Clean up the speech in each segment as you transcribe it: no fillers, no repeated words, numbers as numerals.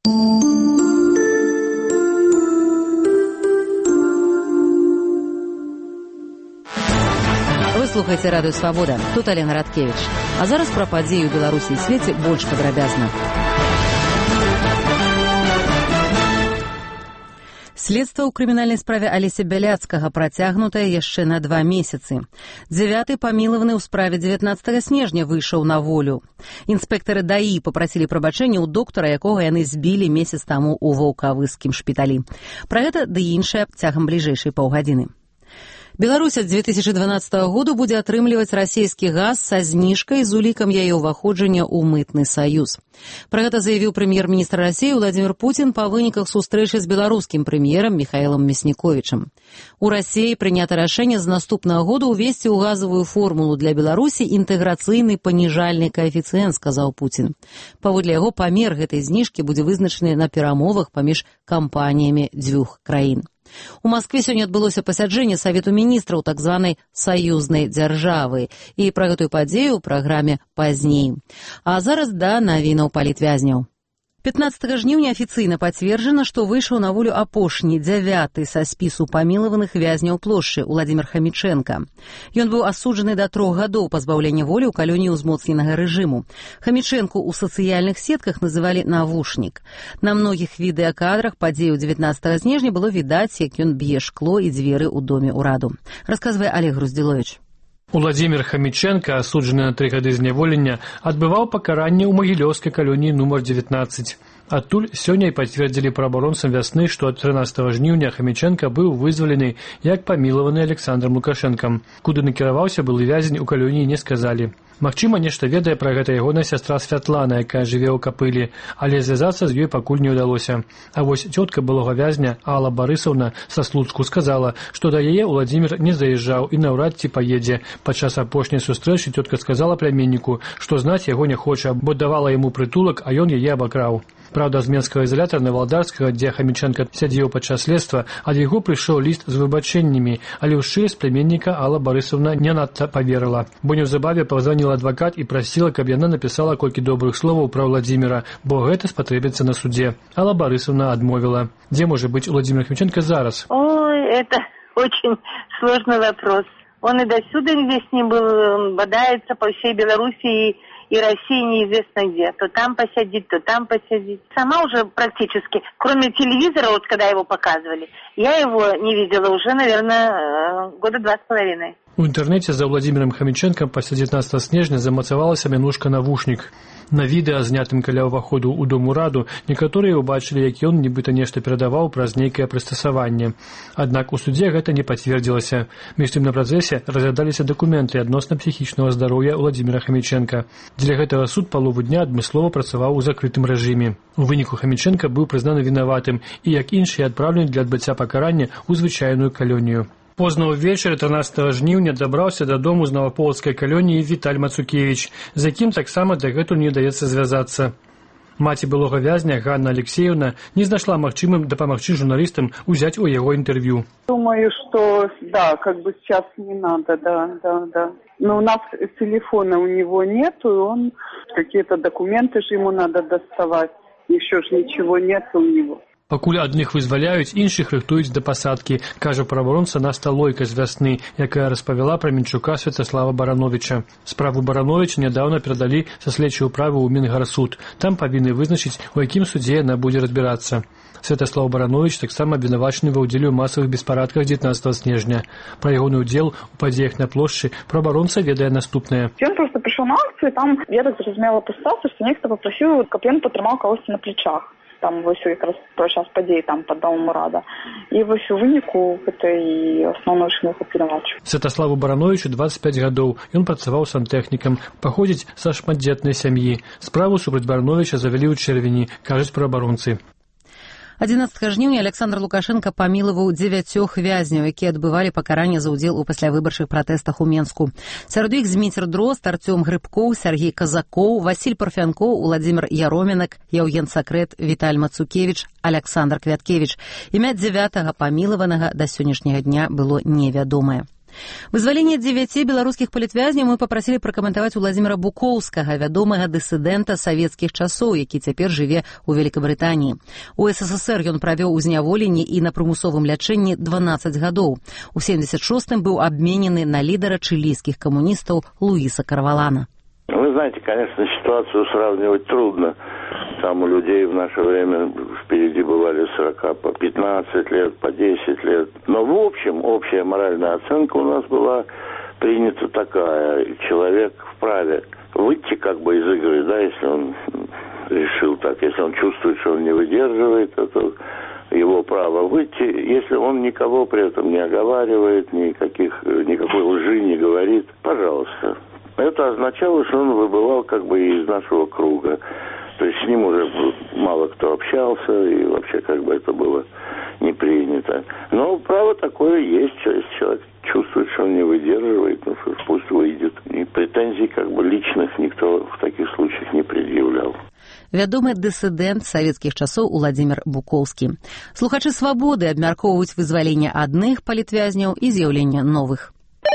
Вы слухаеце радыё «Свабода». Тут Алена Радкевіч. А зараз пра падзеі ў Беларусі і свеце больш падрабязна. Следства ў крымінальнай справе Алеся Бяляцкага працягнутае яшчэ на 2 месяцы. 9-й памілаваны ў справе 19 снежня выйшаў на волю. Інспектары ДАІ папрасілі прабачэння ў доктара, якога яны збілі месяц таму ў ваўкавыскім шпіталі. Пра гэта ды іншае цягам бліжэйшай паўгадзіны. Беларусь ад 2012 году будзе атрымліваць расійскі газ са зніжкай з улікам яе ўваходжання ў мытны саюз. Пра гэта заявіў прэм'ер-міністр Расіі Владзімір Пуцін па выніках сустрэчы з беларускім прэм'ерам Міхаілам Мясніковічам. У Расіі прынята рашэнне з наступнага года ўвесці ў газавую формулу для Беларусі інтэграцыйны паніжальны каэфіцыент, сказаў Пуцін. Паводле яго памер гэтай зніжкі будзе вызначаны на перамовах паміж кампаніямі дзвюх краін. У Маскве сёння адбылося пасяджэнне Савету міністраў так званай саюзнай дзяржавы. І пра гэтую падзею ў праграме пазней. А зараз да навінаў палітвязняў. 15 жніўня афіцыйна пацверджана, што выйшаў на волю апошні 9-й са спісу памілаваных вязняў плошчы Уладзімір Хамічэнка. Ён быў асуджаны да 3 гадоў пазбаўлення волі ў калоніі ўзмоцненага рэжыму. Хамічэнку ў сацыяльных сетках называлі «навушнік». На многіх відэакадрах падзею 19 снежня было відаць, як ён б'е шкло і дзверы ў доме ўраду. Расказвае Олег Груздзіловіч. Уладзімір Хамічэнка, асуджаны на 3 гады зняволення, адбываў пакаранне ў магілёўскай калоніі нумар 19. Адтуль сёння і пацвердзілі праабаронцам вясны, што ад 13 жніўня Хамічэнка быў вызвалены як памілаваны Александрам Лукашэнкам. Куды накіраваўся былы вязень, у калоніі не сказалі. Магчыма, нешта ведае пра гэта ягоная сястра Святлана, якая жыве ў Капылі, але звязацца з ёй пакуль не ўдалося. А вось цётка былога вязня Алла Барысаўна са Слуцку сказала, што да яе Уладзімір не заязджаў і наўрад ці паедзе. Падчас апошняй сустрэчы цётка сказала пляменніку, што знаць яго не хоча, бо давала яму прытулак, а ён яе абакраў. Праўда, з менскага ізалятара Навалдарскага, дзе Хамічэнка сядзеў падчас следства, ад яго прыйшоў ліст з выбачэннямі, але ў шчырасць пляменніка Алла Барысаўна не надта паверыла, бо неўзабаве пазваніла адвакат і прасіла, каб яна напісала колькі добрых словаў пра Уладзіміра, бо гэта спатрэбіцца на суде. Алла Барысаўна адмовіла. Дзе можа быць Уладзімір Хамічэнка зараз? Ой, это очень сложный вопрос. Он и досюда весь не был, бодается по всей Белоруссии и России неизвестно где. То там посидит, то там посидит. Сама уже практически, кроме телевизора, вот когда его показывали, я его не видела уже, наверное, 2.5 года. У інтэрнэце за Уладзімірам Хамічэнкам пасля 19 снежня замацавалася мянушка «навушнік». На відэа, знятым каля ўваходу ў дом ураду, некаторыя ўбачылі, як ён нібыта нешта перадаваў праз нейкае прыстасаванне. Аднак у судзе гэта не пацвердзілася. Між тым на працэсе разглядаліся дакументы адносна псіхічнага здароўя Уладзіміра Хамічэнка. Дзеля гэтага суд палову дня адмыслова працаваў у закрытым рэжыме. У выніку Хамічэнка быў прызнаны вінаватым і, як іншыя, адпраўлены для адбыцця пакарання ў звычайную калонію. Позна ўвечары 13 жніўня дабраўся дадому з наваполацкай калоніі Віталь Мацукевіч, з якім таксама дагэтуль не даецца звязацца. Маці былога вязня Ганна Алексеевна не знайшла магчымым дапамагчы журналістам узяць у яго интервью. Думаю, что да, как бы сейчас не надо, да. Но у нас телефона у него нету, и он какие-то документы же ему надо доставать. Еще же ничего нет у него. Пакуль адных вызваляюць, іншых рыхтуюць да пасадкі, кажа праваабаронца Наста Лойка з вясны, якая распавяла пра Мінчука Святаслава Барановича. Справу Барановича нядаўна перадалі са следчай управы ў Мінгарсуд. Там павінны вызначыць, у якім судзе яна будзе разбірацца. Святаслав Баранович таксама абвінавачаны ва ўдзеле ў масавых беспарадках 19 снежня. Пра ягоны ўдзел у падзеях на плошчы праваабаронца ведае наступнае. Ён просто прыйшоў на акцыю, там я так зразумела па сітуацыі, што нехта папрасіў, каб ён патрымаў кагосьці на плечах. Там вось якраз той час падзеі там пад домом урада. І вось у выніку гэта і асноўны чыннік абвінавачвання. Святаславу Барановичу 25 гадоў. Ён працаваў сантэхнікам, паходзіць са шматдзетнай сям'і. Справу супраць Барановича завялі ў чэрвені, кажуць праабаронцы. 11 жніўня Александр Лукашенко памілаваў 9 вязняў, якія адбывалі пакаранне за ўдзел у паслявыбарчых пратэстах у Менску. Сярод іх Зміцер Дрозд, Артём Грыбкоў, Сергей Казакоў, Васіль Парфянкоў, Уладзімір Яромінак, Яўген Сакрэт, Віталь Мацукевіч, Александр Квяткевіч. Імя 9-га памілаванага да сённяшняга дня было невядомае. Вызваленне 9 беларускіх палітвязняў мы папрасілі пракаментаваць Уладзіміра Букоўскага, вядомага дысідэнта савецкіх часоў, які цяпер жыве ў Вялікабрытаніі. У СССР ён правёў у зняволенні і на прымусовым лячэнні 12 гадоў. У 76-м быў абменены на лідара чылійскіх камуністаў Луиса Карвалана. Вы знаете, конечно, ситуацию сравнивать трудно. Там у людей в наше время впереди бывали 40 по 15 лет, по 10 лет. Но в общем, общая моральная оценка у нас была принята такая. Человек вправе выйти как бы из игры, да, если он решил так. Если он чувствует, что он не выдерживает, это его право выйти. Если он никого при этом не оговаривает, никакой лжи не говорит, пожалуйста. Это означало, что он выбывал как бы из нашего круга. То есть с ним уже мало кто общался, и вообще как бы это было не принято. Но право такое есть. Если человек чувствует, что он не выдерживает, ну пусть выйдет. И претензий как бы личных никто в таких случаях не предъявлял. Вядомы дысідэнт савецкіх часоў Уладзімір Букоўскі. Слухачы «Свабоды» абмяркоўваюць вызваленне адных палітвязняў і з'яўленне новых.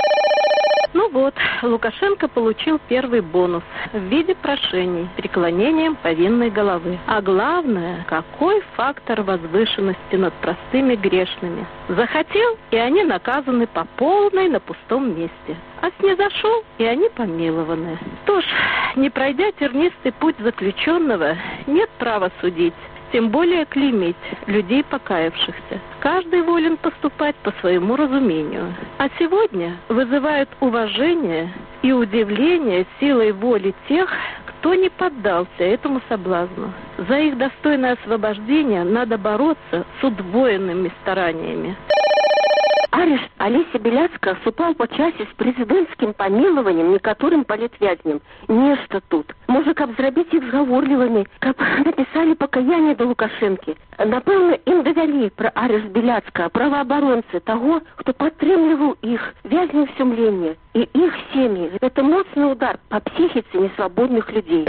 Ну вот, Лукашенко получил первый бонус в виде прошений, преклонением повинной головы. А главное, какой фактор возвышенности над простыми грешными. Захотел, и они наказаны по полной на пустом месте. А снизошел, и они помилованы. Что ж, не пройдя тернистый путь заключенного, нет права судить. Тем более клеймить людей покаявшихся. Каждый волен поступать по своему разумению. А сегодня вызывают уважение и удивление силой воли тех, кто не поддался этому соблазну. За их достойное освобождение надо бороться с удвоенными стараниями. Арешт Олеся Беляцкага супаў па часе з прэзідэнцкім памілаваннем некаторым палітвязням. Нешта тут. Можа, каб зрабіць іх згаворлівымі, каб напісалі пакаянне да Лукашэнкі. Напэўна, ім давялі пра арешт Беляцкага праваабаронцы таго, хто падтрымліваў іх, вязняў сумлення. І іх сем'і. Гэта моцны удар па псіхіцы несвабодных людзей.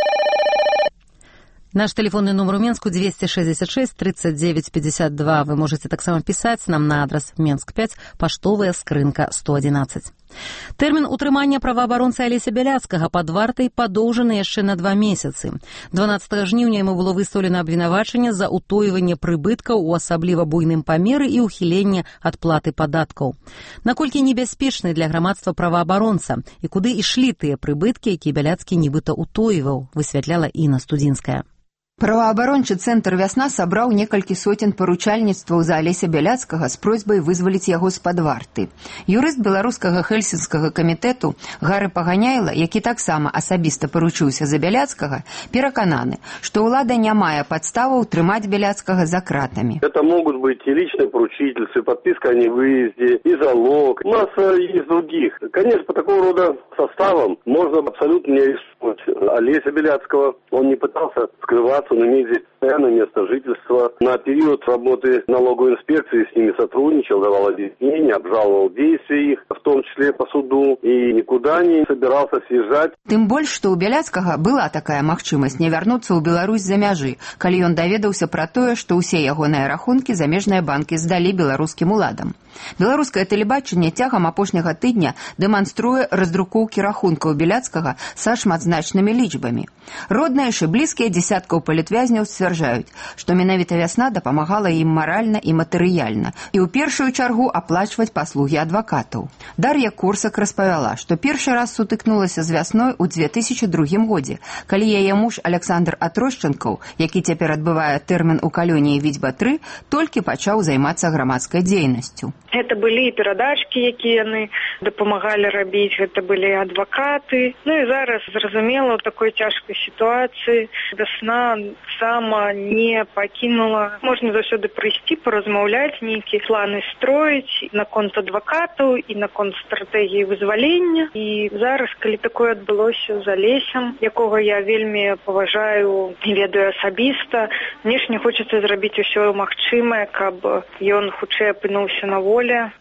Наш телефонный номер у Менску 266 39 52. Вы можете таксама писать нам на адрес Менск 5, паштовая скрынка 111. Тэрмін утрымання праваабаронцы Алеся Беляцкага пад вартай падоўжаны яшчэ на 2 месяцы. 12 жніўня яму было выстаўлена абвінавачанне за утойванне прыбыткаў у асабліва буйным памеры і ухіленне ад платы падаткаў. Наколькі небяспечны для грамадства праваабаронца і куды ішлі тыя прыбыткі, якія Беляцкі нібыта утойваў, высвятляла Інна Студзінская. Праваабарончы цэнтр «Вясна» сабраў некалькі соцень паручальніцтваў за Алеся Беляцкага з просьбай вызваліць яго з-пад варты. Юрыст беларускага хельсінскага камітэту Гары Паганяйла, які таксама асабіста паручыўся за Беляцкага, перакананы, што ўлада не мае падставаў трымаць Беляцкага за кратамі. Это могут быть и личные поручительства, подписка о невыезде, и залог. У нас есть других. Конечно, по такого рода составам можно абсолютно не рискнуть. Олеся Беляцкого, он не пытался скрываться. Он имеет здесь постоянное место жительства. На период работы налоговой инспекции с ними сотрудничал, давал объяснения, обжаловал действия их, в том числе по суду, и никуда не собирался съезжать. Тым больш, што ў Беляцкага была такая магчымасць не вярнуцца ў Беларусь за мяжы, калі ён даведаўся пра тое, што ўсе ягоныя рахункі замежныя банкі здалі беларускім уладам. Беларускае тэлебачанне цягам апошняга тыдня дэманструе раздрукоўкі рахункаў Беляцкага са шматзначнымі лічбамі. Родныя ж і блізкія дзесяткаў палітвязняў сцвярджаюць, што менавіта «Вясна» дапамагала ім маральна і матэрыяльна і ў першую чаргу аплачваць паслугі адвакатаў. Дар'я Курсак распавяла, што першы раз сутыкнулася з «Вясной» у 2002 годзе, калі яе муж Александр Атрошчанкаў, які цяпер адбывае тэрмін у калоніі Відзьба-3, толькі пачаў займацца грамадскай дзейнасцю. Гэта былі і перадачкі, якія яны дапамагалі рабіць, гэта былі адвакаты. Ну і зараз, зразумела, у такой цяжкай сітуацыі «Вясна» сама не пакінула. Можна заўсёды прыйсці, паразмаўляць, нейкія планы строіць наконт адвакатаў і наконт стратэгіі вызвалення. І зараз, калі такое адбылося з Алесем, якога я вельмі паважаю і ведаю асабіста, мне ж не хочацца зрабіць усё магчымае, каб ён хутчэй апынуўся на волі.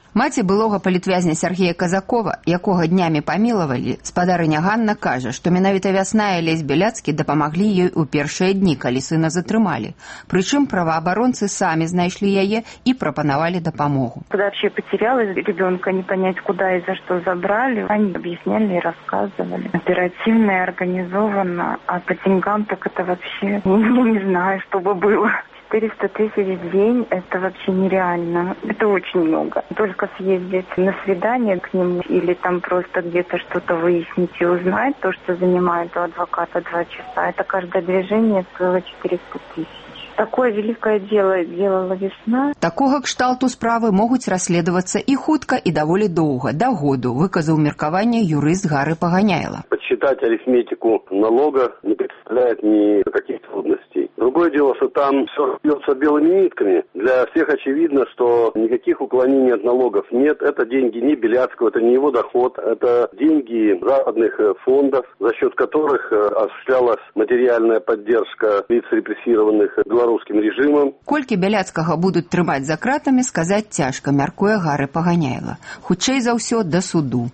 Маці былога палітвязня Сергея Казакова, якога днямі памілавалі, спадарыня Ганна кажа, што менавіта Вясна і Алесь Беляцкі дапамаглі ёй у першыя дні, калі сына затрымалі. Прычым праваабаронцы самі знайшлі яе і прапанавалі дапамогу. Когда вообще потеряла ребенка, не понять, куда и за что забрали, они объясняли и рассказывали. Оперативно и организованно, а по деньгам так это вообще, не знаю, что бы было. 400 тысяч в день – это вообще нереально. Это очень много. Только съездить на свидание к нему или там просто где-то что-то выяснить и узнать, то, что занимает у адвоката 2 часа, это каждое движение стоило 400 тысяч. Такое великое дело делала Весна. Такога кшталту справы могуць расследавацца і хутка, і даволі доўга, да году, выказаў меркаванне юрыст Гары Паганяйла. Подсчитать арифметику налога не представляет никаких трудностей. Другое дело, что там все бьется белыми нитками. Для всех очевидно, что никаких уклонений от налогов нет. Это деньги не Беляцкого, это не его доход. Это деньги западных фондов, за счет которых осуществлялась материальная поддержка лиц репрессированных белорусским режимом. Колькі Беляцкага будуць трымаць за кратамі, сказаць цяжка, мяркуе Гары Паганяйла. Хутчэй за ўсё да суду.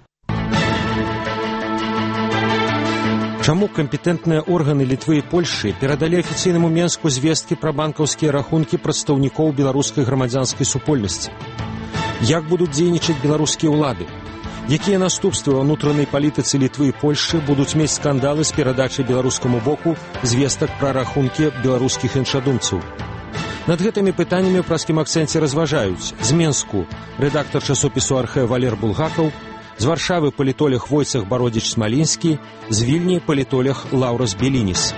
Чаму кампетэнтныя органы Літвы і Польшчы перадалі афіцыйнаму Менску звесткі пра банкаўскія рахункі прадстаўнікоў беларускай грамадзянскай супольнасці? Як будуць дзейнічаць беларускія ўлады? Якія наступствы ва ўнутранай палітыцы Літвы і Польшчы будуць мець скандалы з перадачай беларускаму боку звестак пра рахункі беларускіх іншадумцаў? Над гэтымі пытаннямі ў праскім акцэнце разважаюць з Менску рэдактар часопісу «Архэ» Валер Булгакаў, з Варшавы палітолог Войцах Бародзіч-Смалінскі, з Вільні палітолог Лаўрас Белініс.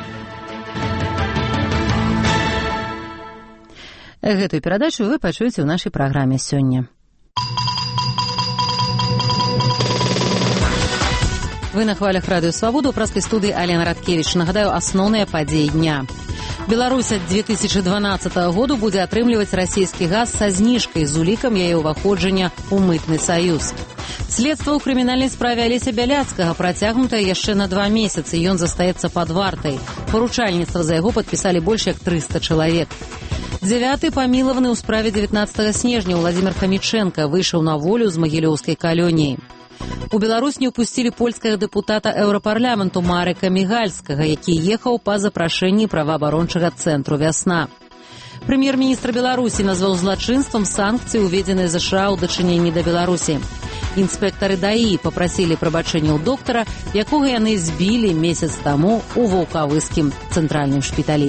Гэтую перадачу вы пачуеце ў нашай праграме сёння. Вы на хвалях радыё «Свабода», у праскай студыі Алена Радкевіч. Нагадаю, асноўныя падзеі дня. Беларусь ад 2012 году будзе атрымліваць расійскі газ са зніжкай з улікам яе ўваходжання ў мытны саюз. Следства ў крымінальнай справе Алеся Бяляцкага працягнутае яшчэ на 2 месяцы. Ён застаецца пад вартай. Паручальніцтва за яго падпісалі больш як 300 чалавек. 9-й памілаваны ў справе 19 снежня Владзімір Хамічэнка выйшаў на волю з магілёўскай калоніі. У Беларусь не ўпусцілі польскага дэпутата Еўрапарламенту Марека Мігальскага, які ехаў па запрашэнні праваабарончага цэнтру «Вясна». Прэм'ер-міністр Беларусі назваў злачынствам санкцыі, уведзеныя ЗША ў дачыненні да Беларусі. Інспектары ДАІ папрасілі прабачэння ў доктара, якога яны збілі месяц таму ў Ваўкавыскім цэнтральным шпіталі.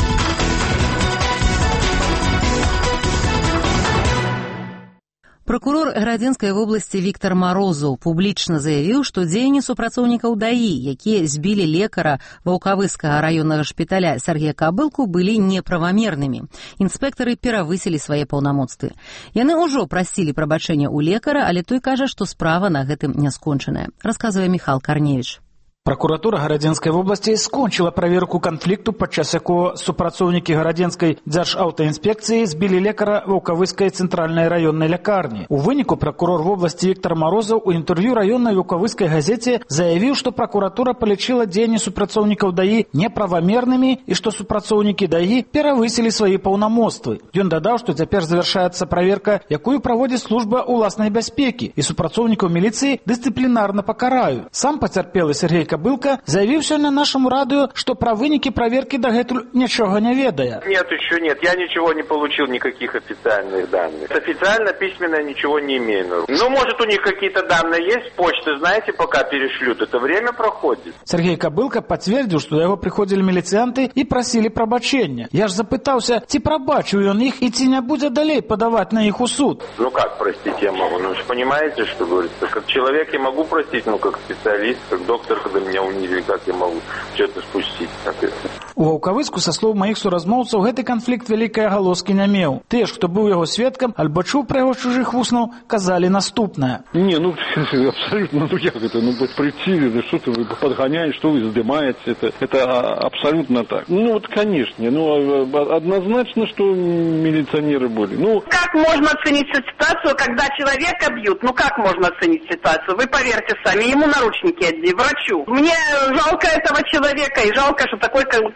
Прокурор Градзенскай вобласці Віктар Марозаў публічна заявіў, што дзеянні супрацоўнікаў ДАІ, якія збілі лекара Ваўкавыскага раённага шпіталя Сергея Кабылку, былі неправамернымі. Інспектары перавысілі свае паўнамоцтвы. Яны ўжо прасілі прабачэння ў лекара, але той кажа, што справа на гэтым не скончаная. Расказвае Міхал Карневіч. Прокуратура Гарадзенскай вобласці скончыла праверку канфлікту, падчас якога супрацоўнікі Гарадзенскай дзяржаўтаінспекцыі збілі лекара Ваўкавыскай цэнтральнай раённай лякарні. У выніку прокурор вобласці Віктар Марозаў у інтэрв'ю раённай Ваўкавыскай газеце заявіў, што прокуратура палічыла дзеянні супрацоўнікаў ДАІ неправамернымі і што супрацоўнікі ДАІ перавысілі свае паўнамоцтвы. Ён дадаў, што цяпер завяршаецца праверка, якую праводзіць служба ўласнай бяспекі, і супрацоўнікаў міліцыі дысцыплінарна пакараюць. Сам пацярпелы Сергей Кабылка заявил сегодня нашему радио, что про выники проверки дагэтуль ничего не ведая. Нет, еще нет. Я ничего не получил, никаких официальных данных. Официально, письменно ничего не имею. Ну, может, у них какие-то данные есть, почты, знаете, пока перешлют. Это время проходит. Сергей Кабылка подтвердил, что до его приходили милицианты и просили пробачения. Я ж запытался, ці пробачил он их и ці не будет далей подавать на их у суд. Ну, как простить я могу? Ну, вы же понимаете, что говорится. Как человек я могу простить, но как специалист, как доктор, когда меня унизили, как я могу что-то спустить, соответственно. У Ваўкавыску, са слоў маіх суразмоўцаў, гэты канфлікт вялікай агалоскі не меў. Тыя ж, хто быў яго сведкам, альбо чуў пра яго чужых вуснаў, казалі наступнае. Не, ну, абсолютно, ну як это, ну, прийти, что-то вы подгоняете, что вы вздымаете, это абсолютно так. Ну, вот, конечно, ну, однозначно, что милиционеры были. Ну, как можно оценить ситуацию, когда человека бьют? Ну, как можно оценить ситуацию? Вы поверьте сами, ему наручники одни, врачу. Мне жалко этого человека, и жалко, что такой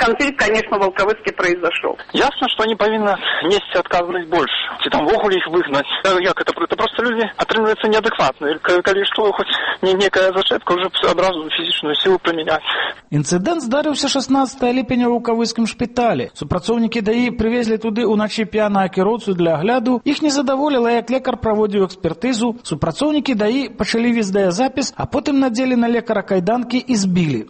конфликт, конечно, в Волковыске произошел. Ясно, что они повинны нести отказывать больше. Ці там вогуле их выгнать. Як это просто люди отрываются неадекватные. Коли что, хоть некая зачепка, уже одразу физическую силу применять. Інцидент здарыўся 16 ліпеня ў Вулкавыскім шпіталі. Супрацоўнікі ДАІ прывезлі туды ўначы п'янага кіроўцу для агляду. Іх не задаволіла, як лекар праводзіў экспертызу. Супрацоўнікі ДАІ пачалі відэазапіс, а потым надзелі на лекара кайданкі і збілі.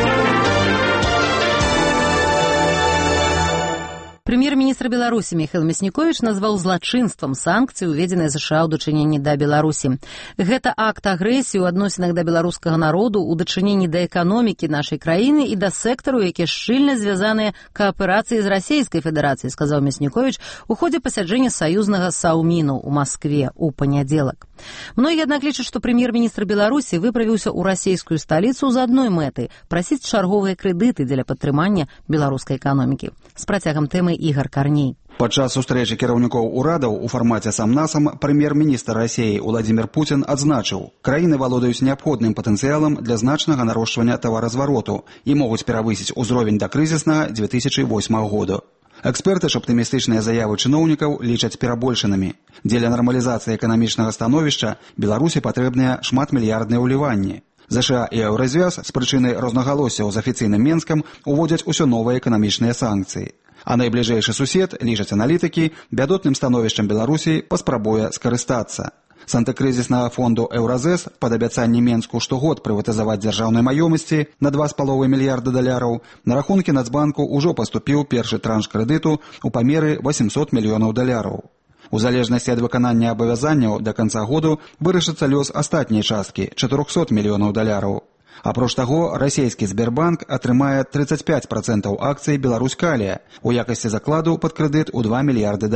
Прэм'ер-міністр Беларусі Міхаіл Мясніковіч назваў злачынствам санкцыі, уведзеныя ЗША ў дачыненні да Беларусі. Гэта акт агрэсіі ў адносінах да беларускага народу, у дачыненні да эканомікі нашай краіны і да сектару, якія шчыльна звязаныя кааперацыяй з Расійскай Федэрацыяй, сказаў Мясніковіч у ходзе пасяджэння саюзнага Саўміну ў Маскве ў панядзелак. Многія, аднак, лічаць, што прэм'ер-міністр Беларусі выправіўся ў расійскую сталіцу з адной мэтай – прасіць чарговыя крэдыты для падтрымання беларускай эканомікі. З працягам тэмы Ігар Карней. Падчас сустрэчы кіраўнікоў урадаў у фармаце сам-насам прэм'ер-міністр Расіі Уладзімір Пуцін адзначыў, краіны валодаюць неабходным патэнцыялам для значнага нарошчвання таваразвароту і могуць перавысіць узровень да крызіснага 2008 году. Эксперты ж аптымістычныя заявы чыноўнікаў лічаць перабольшанымі. Дзеля нармалізацыі эканамічнага становішча Беларусі патрэбныя шматмільярдныя ўліванні. ЗША і Еўразвяз з прычыны рознагалоссяў з афіцыйным Менскам уводзяць усё новыя эканамічныя санкцыі. А найбліжэйшы сусед, лічаць аналітыкі, бядотным становішчам Беларусі паспрабуе скарыстацца. З антыкрызіснага фонду Еўразэс пад абяцанне Менску штогод прыватызаваць дзяржаўнай маёмасці на $2,5 мільярда на рахункі Нацбанку ўжо паступіў першы транш крэдыту ў памеры $800 мільёнаў. У залежнасці ад выканання абавязанняў да канца году вырашыцца лёс астатняй часткі $400 мільёнаў. Апроч таго, расійскі Сбербанк атрымае 35% акцый Беларуськалія у якасці закладу пад крэдыт у $2 мільярды.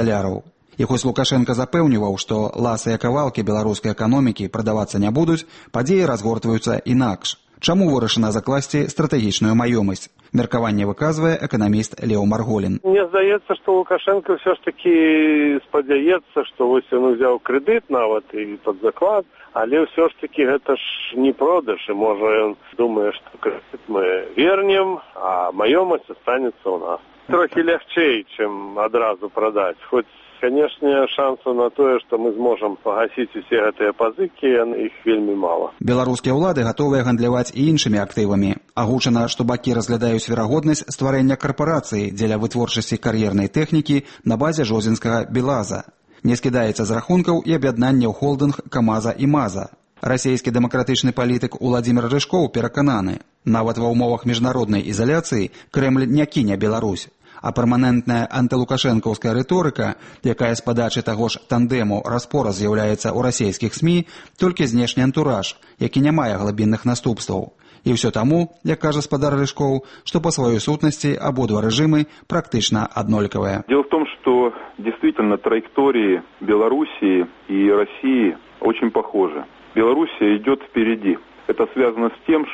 І хоць Лукашенко запэўніваў, што ласыя кавалкі беларускай эканомікі прадавацца не будуць, падзеі разгортваюцца інакш. Чаму вырашана закласці стратэгічную маёмасць? Меркаванне выказвае эканаміст Лео Марголін. Мне здаецца, што Лукашенко все ж таки спадзяецца, што вось ён узяў крэдыт нават і пад заклад, але все ж таки гэта ж не продаж, і можа ён думае, што крэдыт мы вернем, а маёмасць останецца ў нас. Трохі лягчэй, чым адразу прадаць. Хоць конечно, шансов на тое, што мы зможам пагасіць усе гэтыя пазыкі, іх вельмі мала. Беларускія ўлады гатовыя гандляваць і іншымі актывамі. Агучана, што бакі разглядаюць верагоднасць стварэння карпорацыі дзеля вытворчасці кар'ернай тэхнікі на базе жозінскага Белаза. Не скідаецца з рахункаў і аб'яднанне ў холдынг Камаза і Маза. Расійскі дэмакратычны палітык Уладзімір Рыжкоў перакананы, нават ва ўмовах міжнароднай ізаляцыі Крэмль не кіне Беларусь. А перманентная антылукашэнкаўская рыторыка, якая з падачы таго ж тандэму распора з'яўляецца ў расійскіх СМІ, толькі знешні антураж, які не мае глыбінных наступстваў. І ўсё таму, як кажа спадар Рыжкоў, што па сваёй сутнасці абодва рэжымы практычна аднолькавыя. Дело в том, что действительно траектории Белоруссии и России очень похожи. Белоруссия идет впереди. Это связано с тем,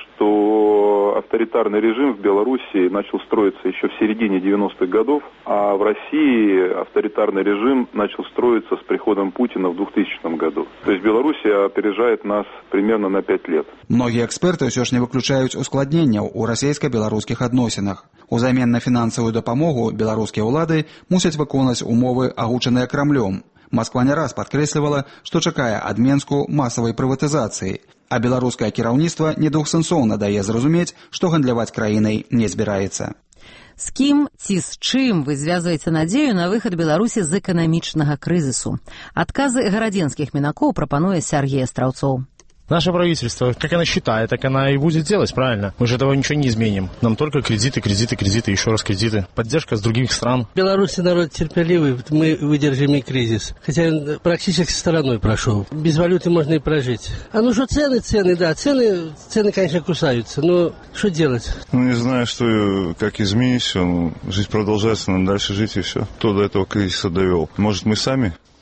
что авторитарный режим в Белоруссии начал строиться еще в середине 90-х годов, а в России авторитарный режим начал строиться с приходом Путина в 2000 году. То есть Белоруссия опережает нас примерно на 5 лет. Многие эксперты все ж не выключаюць ускладненняў у расійска-беларускіх адносінах. Узамен на фінансавую дапамогу беларускія ўлады мусяць выконаць умовы, агучаныя Крамлём. Москва не раз падкрэслівала, што чакае ад Менску масавай прыватызацыі, а беларускае кіраўніцтва недвухсэнсоўна дае зразумець, што гандляваць краінай не збіраецца. З кім ці з чым вы звязваеце надзею на выхад Беларусі з эканамічнага крызісу? Адказы гарадзенскіх мінакоў прапануе Сергей Астраўцоў. Наше правительство, как оно считает, так оно и будет делать, правильно? Мы же этого ничего не изменим. Нам только кредиты, кредиты, кредиты, еще раз кредиты. Поддержка с других стран. Беларусь народ терпеливый, мы выдержим и кризис. Хотя он практически стороной прошел. Без валюты можно и прожить. А ну что цены, да, цены, конечно, кусаются, но что делать? Ну, не знаю, как изменить все. Жизнь продолжается, нам дальше жить и все. Кто до этого кризиса довел? Может, мы сами?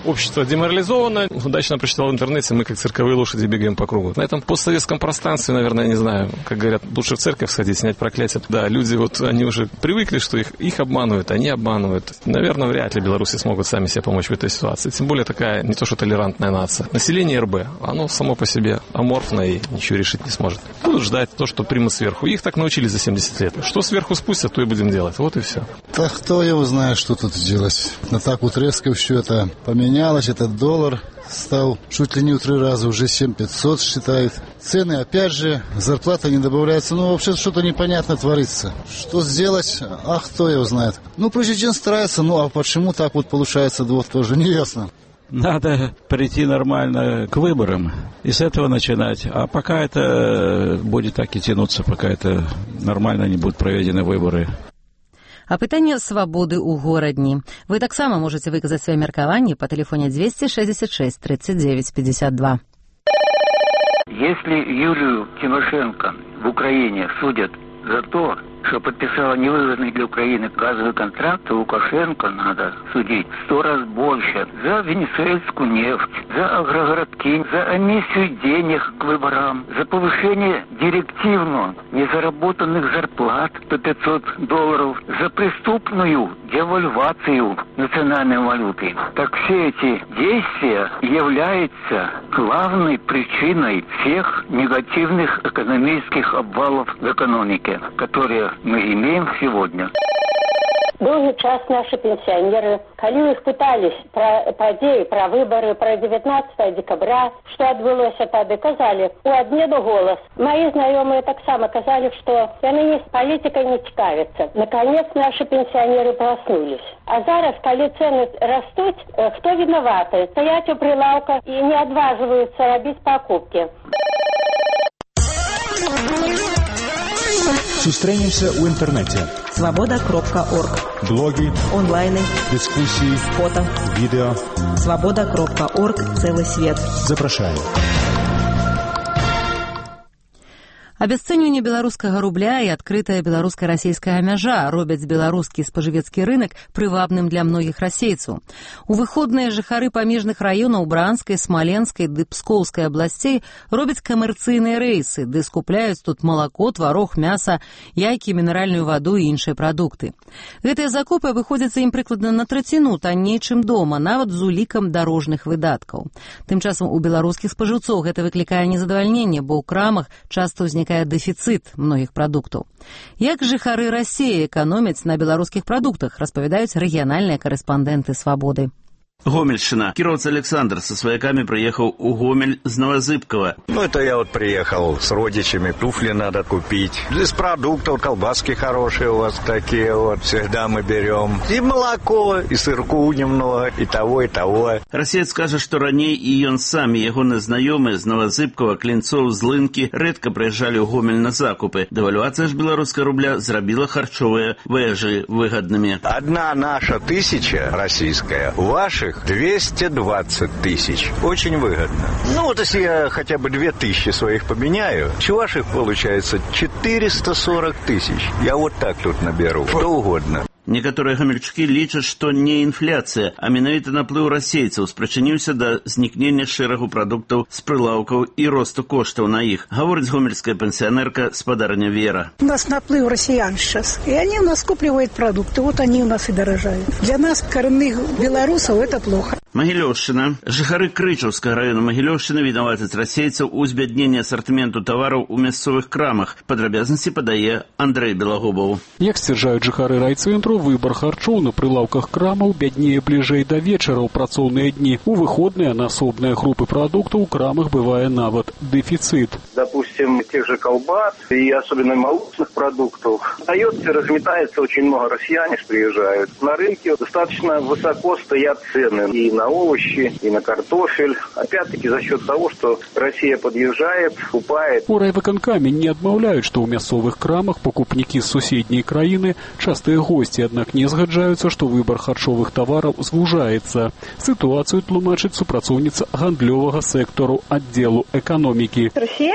Общество деморализовано. Удачно прочитал в интернете, мы как цирковые лошади бегаем по кругу. На этом постсоветском пространстве, наверное, не знаю, как говорят, лучше в церковь сходить, снять проклятие. Да, люди вот, они уже привыкли, что их обманывают, они обманывают. Наверное, вряд ли белорусы смогут сами себе помочь в этой ситуации. Тем более такая не то что толерантная нация. Население РБ, оно само по себе аморфное и ничего решить не сможет. Будут ждать то, что примут сверху. Их так научили за 70 лет. Что сверху спустят, то и будем делать. Вот и все. Да кто его знает, что тут делать. Но так вот резко все это поменялось. Этот доллар стал чуть ли не в 3 раза, уже 7500 считают. Цены, опять же, зарплата не добавляется. Ну, вообще что-то непонятно творится. Что сделать? А кто его знает? Ну, президент старается, ну, а почему так вот получается, вот тоже не ясно. Надо прийти нормально к выборам и с этого начинать. А пока это будет так и тянуться, пока это нормально не будут проведены выборы. А пытанне свабоды ў горадні. Вы таксама можаце выказаць свае меркаванні па тэлефоне 266 39 52. Если Юлию Тимошенко в Украине судят за то, что подписала невыгодный для Украины газовый контракт, то Лукашенко надо судить в 100 раз больше за венесуэльскую нефть, за агрогородки, за эмиссию денег к выборам, за повышение директивно незаработанных зарплат до $500, за преступную девальвацию национальной валюты. Так все эти действия являются главной причиной всех негативных экономических обвалов в экономике, которые мы имеем сегодня. Доўгі час наши пенсионеры, калі их пытались про падзеі, про выборы, про 19 декабря, что адбылося тады, казали у аднеду голос. Мои знакомые таксама казали, что яны политикой не цікавятся. Наконец наши пенсионеры проснулись. А зараз, калі цены растут, кто виноваты? Стоять у прилавка и не отваживаются робить покупки. Сустрэнемся ў інтэрнэце. Свобода.орг. Блогі, онлайны, дыскусіі, фото, відэо. Свобода.орг. Целый свет. Запрашаем. Абясцэньванне беларускага рубля і адкрытая беларуска-расейская мяжа робяць беларускі спажывецкі рынак прывабным для многіх расейцаў. У выходныя жыхары памежных раёнаў Бранскай, Смаленскай ды Пскоўскай абласцей робяць камерцыйныя рэйсы, ды скупляюць тут малако, тварог, мяса, яйкі, мінеральную ваду і іншыя прадукты. Гэтыя закупы абыходзяцца ім прыкладна на траціну танней, чым дома, нават з улікам дарожных выдаткаў. Тым часам у беларускіх спажыўцоў гэта выклікае незадавальненне, бо ў крамах часта ўзнікае дэфіцыт многіх прадуктаў. Як жыхары Расіі эканомяць на беларускіх прадуктах, распавядаюць рэгіянальныя карэспандэнты «Свабоды». Гомельщина. Кировец Александр со свояками приехал у Гомель с Новозыбкова. Ну, это я вот приехал с родичами, туфли надо купить. Из продуктов колбаски хорошие у вас такие вот, всегда мы берем. И молоко, и сырку немного, и того, и того. Расеец скажет, что ранее и он сам, и его знакомые из Новозыбкова, Клинцов, Злынки редко приезжали у Гомель на закупы. Девальвация ж белорусского рубля зробила харчовые вежи выгодными. Одна наша 1000 российская, ваших 220 тысяч. Очень выгодно. Ну, вот если я хотя бы 2000 своих поменяю, ваших получается 440 тысяч. Я вот так тут наберу. Что угодно. Некоторые гамельчукі лічаць, што не інфляцыя, а менавіта наплыў расейцаў спрычыніўся да знікнення шэрагу прадуктаў з прылаўкаў і росту коштаў на іх, гаворыць гомельская пенсионерка спадарня Вера. У нас наплыв россиян сейчас, и они у нас скупливают продукты, вот они у нас и дорожают. Для нас, коренных белорусов, это плохо. Магілёўшчына. Жыхары Крычаўскага района Магілёўшчыны вінавацяць расейцаў у збядненні асартыменту тавараў у мясцовых крамах. Падрабязнасці падае Андрэй Белагубаў. Як сцвярджаюць жыхары райцэнтру, выбар харчоў на прылаўках крамаў бяднее бліжэй да вечара ў працоўныя дні. У выходныя на асобныя групы прадуктаў у крамах бывае нават дэфіцыт. Допустим, тех же колбас и особенно молочных продуктов. Остается, разметается, очень много россияне приезжают. На рынке достаточно высоко стоят цены и на овощи, и на картофель. Опять-таки за счет того, что Россия подъезжает, скупает. У райвыканкаме не адмаўляюць, што ў мясцовых крамах пакупнікі з суседняй краіны частыя госці, аднак не згаджаюцца, што выбар харчовых тавараў звужаецца. Сітуацыю тлумачыць супрацоўніца гандлёвага сектару аддзелу эканомікі. Россияне есть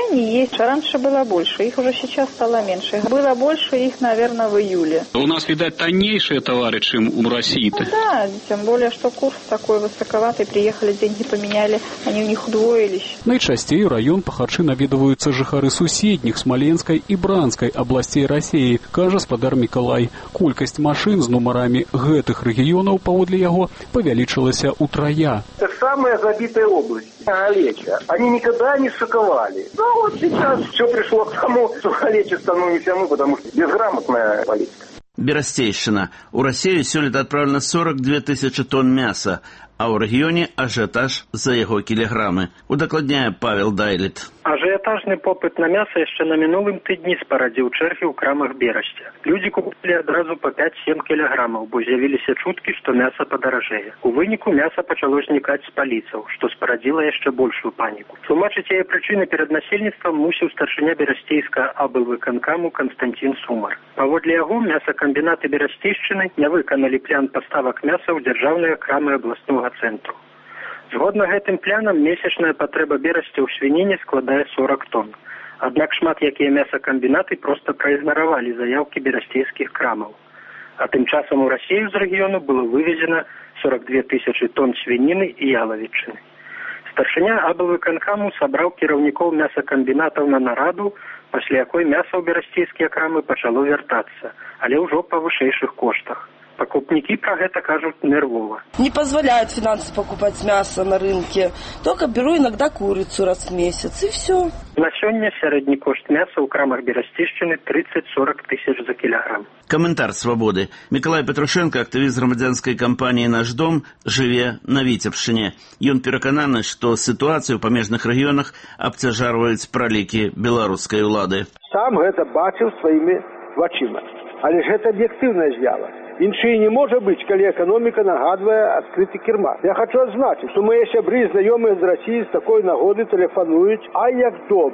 Раньше было больше, их уже сейчас стало меньше. Было больше их, наверное, в июле. У нас, видать, тоннейшие товары, чем у России-то. Ну, да, тем более, что курс такой высоковатый. Приехали, деньги поменяли, они у них удвоились. Найчасцей раён па харчы наведваюцца жыхары суседніх Смоленскай і Бранскай абласцей Рассіі, кажа спадар Мікалай. Колькасць машын з нумарамі гэтых рэгіёнаў, паводле яго, павялічылася утрая. Это самая забитая область Галеча. Они никогда не шоковали. Но вот сейчас все пришло к тому, что Галеча становимся мы, потому что безграмотная политика. Берасцейшчына. У Россию сёлета отправлено 42 тысячи тонн мяса, а ў рэгіёне ажыятаж за яго кілаграмы. Удакладняе Павел Дайлет. Ажыятажны попыт на мяса яшчэ на мінулым тыдні спарадзіў чэргі ў крамах Берасця. Людзі купілі адразу па 5-7 кілаграмаў, бо з'явіліся чуткі, што мяса падаражэе. У выніку мяса пачало знікаць з паліцаў, што спарадзіла яшчэ большую паніку. Тлумачыць яе прычыны перад насельніцтвам мусіў старшыня берасцейскага аблвыканкаму Константин Сумар. Паводле яго мясакамбінаты Берасцейшчыны не выканалі план паставак мяса ў дзяржаўныя крамы абласнога цэнтру. Згодна гэтым планам месячная патрэба Берасця ў свініне складае 40 тонн. Аднак шмат якія мясакамбінаты проста праігнаравалі заяўкі берасцейскіх крамаў. А тым часам у Расію з рэгіёну было вывезена 42 тысячи тонн свініны і ялавічыны. Старшыня аблвыканкаму сабраў кіраўнікоў мясакамбінатаў на нараду, пасля якой мяса ў берасцейскія крамы пачало вяртацца, але ўжо па вышэйшых коштах. Покупники про это кажут нервово. Не позволяют финансы покупать мясо на рынке. Только беру иногда курицу раз в месяц, и все. На сёння сярэдні кошт мяса ў крамах Берасцейшчыны 30-40 тысяч за килограмм. Каментар «Свободы». Миколай Петрушенко, актывіст грамадзянскай кампаніі «Наш дом», жыве на Віцебшчыне. Ён перакананы, што сітуацыю ў памежных рэгіёнах абцяжарваюць пралікі беларускай улады. Сам гэта бачыў сваімі вачыма. Але ж гэта аб'ектыўная з'ява. Іншай не можа быць, калі эканоміка нагадвае адкрыты кірмаш. Я хочу адзначыць, што мае сябры і знаёмыя з Расіі з такой нагоды тэлефануюць: а як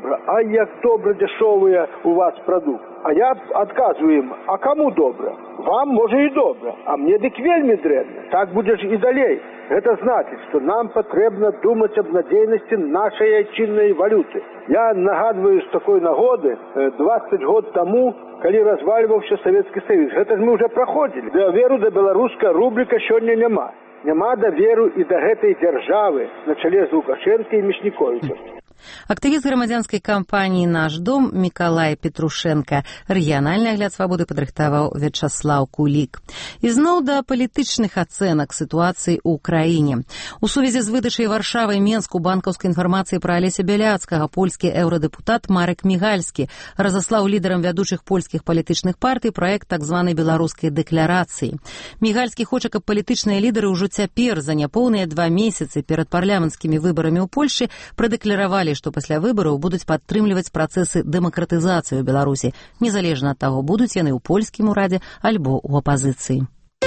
добра дешевыя у вас прадукт. А я адказваю ім: а каму добра? Вам можа і добра, а мне дык вельмі дрэнна. Так будзе ж і далей. Гэта значыць, што нам патрэбна думаць аб надзейнасці нашай айчыннай валюты. Я нагадваю з такой нагоды 20 год таму, калі развальваўся Савецкі Саюз. Гэта ж мы ўжо праходзілі. Даверу да беларускага рубліка сёння няма. Няма даверу і да гэтай дзяржавы на чале з Лукашэнка і Мішніковічам. Актывіст грамадзянскай кампаніі «Наш дом» Мікалай Петрушенко. Рэгіянальны агляд «Свабоды» падрыхтаваў Вячаслаў Кулік. Ізноў да палітычных ацэнак сітуацыі ў краіне. У сувязі з выдачай Варшавай Менску банкаўскай інфармацыі пра Алеся Бяляцкага польскі еўрадэпутат Марек Мігальскі разаслаў лідарам вядучых польскіх палітычных партый праект так званай беларускай дэкларацыі. Мігальскі хоча, каб палітычныя лідары ўжо цяпер за няпоўныя 2 месяцы перад парламенцкімі выбарамі ў Польшчы прадэкларавалі, што пасля выбараў будуць падтрымліваць працэсы дэмакратызацыі ў Беларусі, незалежна ад таго, будуць яны ў польскім урадзе альбо ў апазіцыі.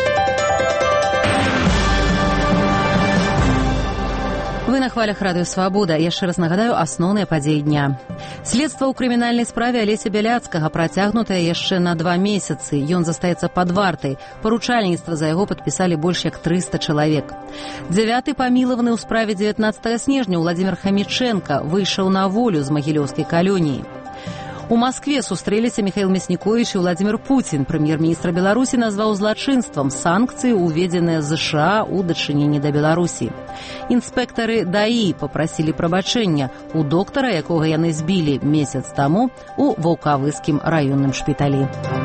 Вы на хвалях радыё «Свабода». Яшчэ раз нагадаю асноўныя падзеі дня. Следства ў крымінальнай справе Алеся Бяляцкага працягнутае яшчэ на 2 месяцы. Ён застаецца пад вартай. Паручальніцтва за яго падпісалі больш як 300 чалавек. 9-й памілаваны ў справе 19 снежня Владзімір Хамічэнка выйшаў на волю з магілёўскай калоніі. У Маскве сустрэліся Міхаіл Мясніковіч і Владзімір Пуцін. Прэм'ер-міністр Беларусі назваў злачынствам санкцыі, уведзеныя ЗША ў дачыненні да Беларусі. Інспектары ДАІ папрасілі прабачэння у доктара, якога яны збілі месяц таму у Ваўкавыскім раённым шпіталі.